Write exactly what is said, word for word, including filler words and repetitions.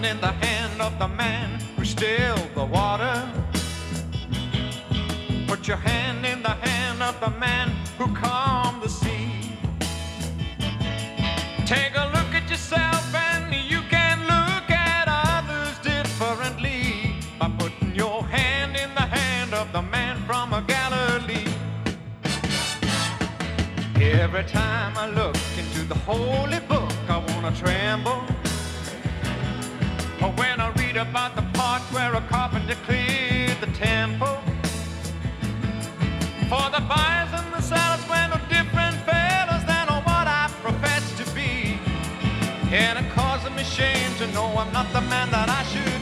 in the hand of the man who stilled the water. Put your hand in the hand of the man who calmed the sea. Take a look at yourself and you can look at others differently by putting your hand in the hand of the man from Galilee. Every time I look into the holy book, I wanna tremble. Or when I read about the part where a carpenter cleared the temple. For the buyers and the sellers were no different fellows than what I profess to be. And it causes me shame to know I'm not the man that I should